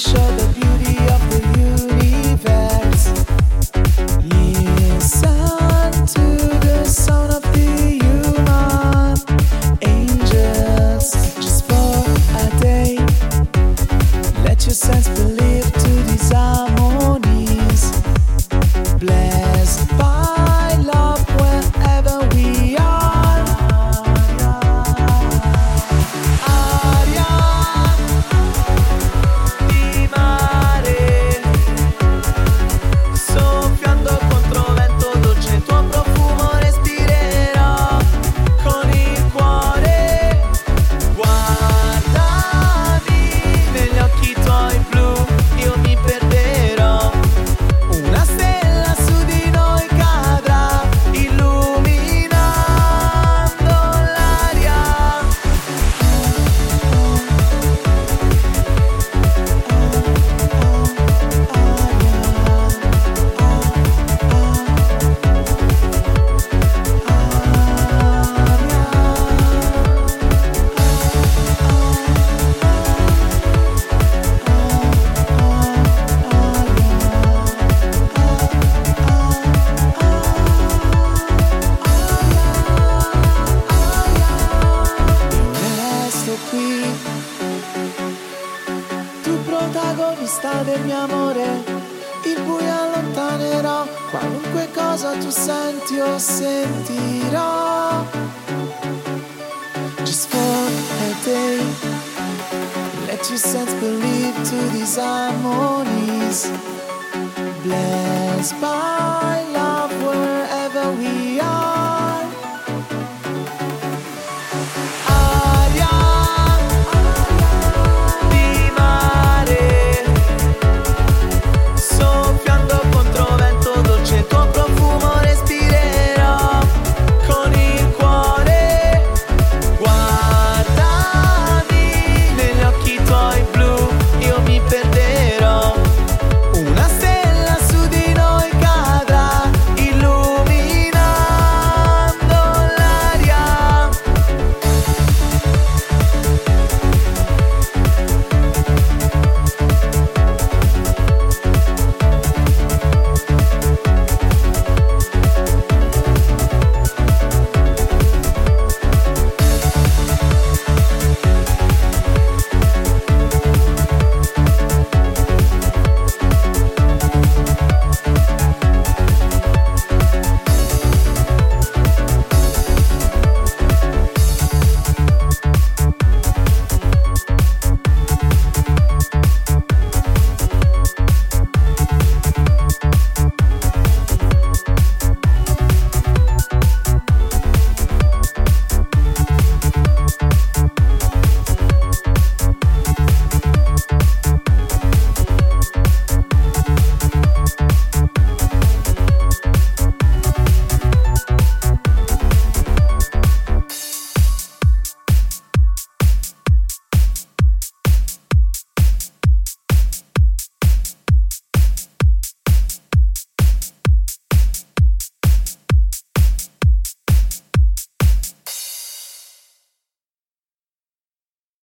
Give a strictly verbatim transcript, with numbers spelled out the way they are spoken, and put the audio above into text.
show the beauty of the universe. Listen to the sound of the human angels. Just for a day, let your sense believe to these harmonies. Blessed by love wherever we are. Aria di mare, soffiando contro vento dolce il tuo profumo respirerò con il cuore. Guardami negli occhi tuoi blu, io mi perderò. Una stella su di noi cadrà, illuminando l'aria. Resto qui, tu protagonista del mio amore. Il buio allontanerò, qualunque cosa tu senti o sentirò. Just for a day, let your sense believe to these harmonies. Blessed by